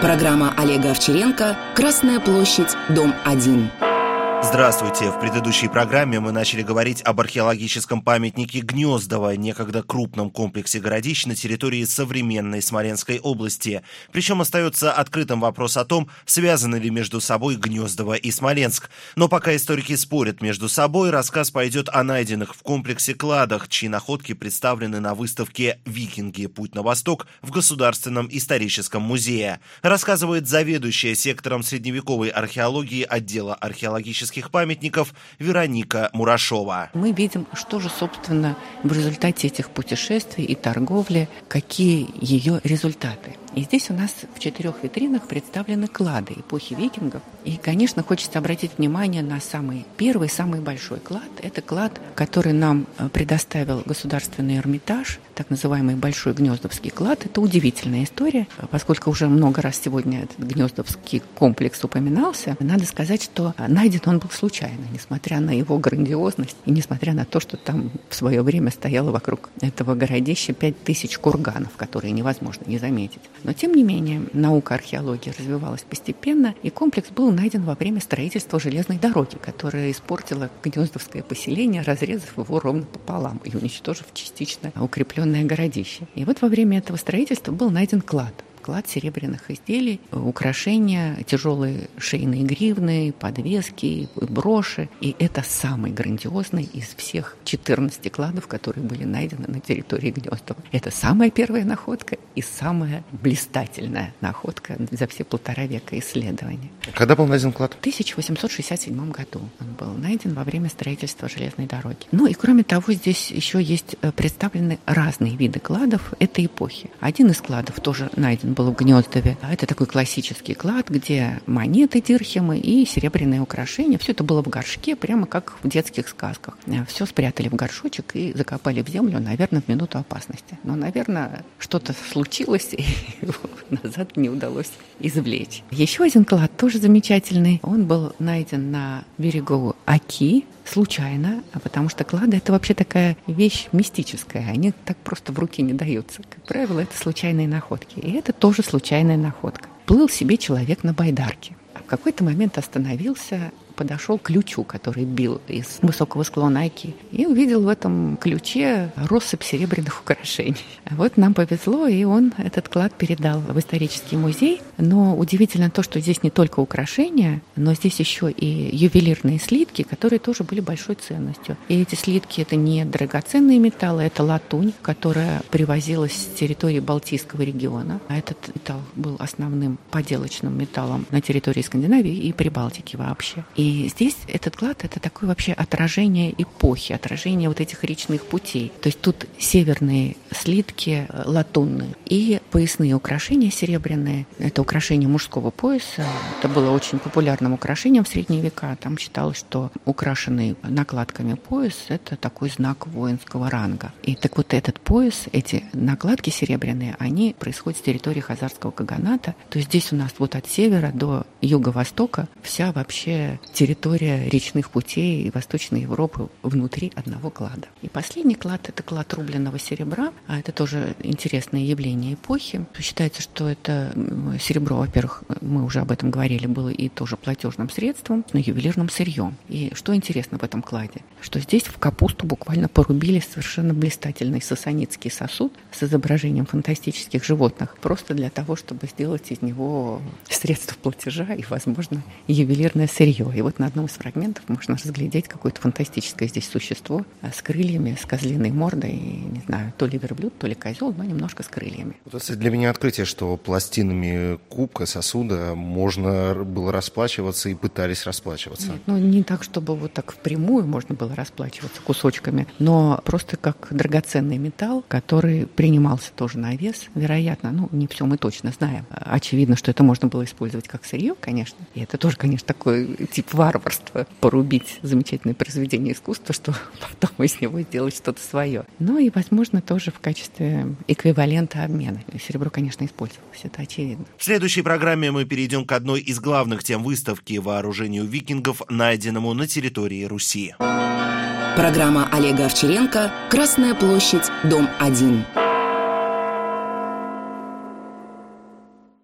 Программа Олега Овчаренко «Красная площадь, дом 1». Здравствуйте! В предыдущей программе мы начали говорить об археологическом памятнике Гнездово, некогда крупном комплексе городищ на территории современной Смоленской области. Причем остается открытым вопрос о том, связаны ли между собой Гнездово и Смоленск. Но пока историки спорят между собой, рассказ пойдет о найденных в комплексе кладах, чьи находки представлены на выставке «Викинги. Путь на восток» в Государственном историческом музее. Рассказывает заведующая сектором средневековой археологии отдела археологических памятников Вероника Мурашова. Мы видим, что же, собственно, в результате этих путешествий и торговли, какие ее результаты. И здесь у нас в 4 витринах представлены клады эпохи викингов. И, конечно, хочется обратить внимание на самый первый, самый большой клад. Это клад, который нам предоставил Государственный Эрмитаж, так называемый Большой Гнездовский клад. Это удивительная история, поскольку уже много раз сегодня этот Гнездовский комплекс упоминался. Надо сказать, что найден он был случайно, несмотря на его грандиозность и несмотря на то, что там в свое время стояло вокруг этого городища 5000 курганов, которые невозможно не заметить. Но, тем не менее, наука археологии развивалась постепенно, и комплекс был найден во время строительства железной дороги, которая испортила Гнездовское поселение, разрезав его ровно пополам и уничтожив частично укрепленное городище. И вот во время этого строительства был найден клад серебряных изделий, украшения, тяжелые шейные гривны, подвески, броши. И это самый грандиозный из всех 14 кладов, которые были найдены на территории Гнездова. Это самая первая находка и самая блистательная находка за все 1,5 века исследований. Когда был найден клад? В 1867 году он был найден во время строительства железной дороги. Ну и кроме того, здесь еще есть представлены разные виды кладов этой эпохи. Один из кладов тоже найден был в Гнездове. Это такой классический клад, где монеты, дирхемы и серебряные украшения. Все это было в горшке, прямо как в детских сказках. Все спрятали в горшочек и закопали в землю, наверное, в минуту опасности. Но, наверное, что-то случилось, и его назад не удалось извлечь. Еще один клад тоже замечательный. Он был найден на берегу Оки, случайно, потому что клады — это вообще такая вещь мистическая. Они так просто в руки не даются. Как правило, это случайные находки. И это тоже случайная находка. Плыл себе человек на байдарке. А в какой-то момент остановился, подошел к ключу, который бил из высокого склона Оки, и увидел в этом ключе россыпь серебряных украшений. Вот нам повезло, и он этот клад передал в исторический музей. Но удивительно то, что здесь не только украшения, но здесь еще и ювелирные слитки, которые тоже были большой ценностью. И эти слитки — это не драгоценные металлы, это латунь, которая привозилась с территории Балтийского региона. А этот металл был основным поделочным металлом на территории Скандинавии и Прибалтики вообще. И здесь этот клад — это такое вообще отражение эпохи, отражение вот этих речных путей. То есть тут северные слитки латунные и поясные украшения серебряные. Это украшение мужского пояса. Это было очень популярным украшением в средние века. Там считалось, что украшенный накладками пояс — это такой знак воинского ранга. И так вот этот пояс, эти накладки серебряные, они происходят с территории Хазарского каганата. То есть здесь у нас вот от севера до юго-востока вся вообще территория речных путей и Восточной Европы внутри одного клада. И последний клад — это клад рубленного серебра. А это тоже интересное явление эпохи. Считается, что это серебро, во-первых, мы уже об этом говорили, было и тоже платежным средством, но ювелирным сырьем. И что интересно в этом кладе, что здесь в капусту буквально порубили совершенно блистательный сасанидский сосуд с изображением фантастических животных, просто для того, чтобы сделать из него средство платежа и, возможно, ювелирное сырье. И вот на одном из фрагментов можно разглядеть какое-то фантастическое здесь существо с крыльями, с козлиной мордой, и, не знаю, то ли верблюд, то ли козел, но немножко с крыльями. Это для меня открытие, что пластинами кубка, сосуда можно было расплачиваться и пытались расплачиваться. Нет, ну не так, чтобы вот так впрямую можно было расплачиваться кусочками, но просто как драгоценный металл, который принимался тоже на вес, вероятно, ну не все мы точно знаем. Очевидно, что это можно было использовать как сырье, конечно, и это тоже, конечно, такой тип варварства, порубить замечательное произведение искусства, что потом из него сделать что-то свое. Ну и, возможно, тоже в качестве эквивалента обмена. Серебро, конечно, использовалось, это очевидно. В следующей программе мы перейдем к одной из главных тем выставки — вооружению викингов, найденному на территории Руси. Программа Олега Овчаренко «Красная площадь, дом 1».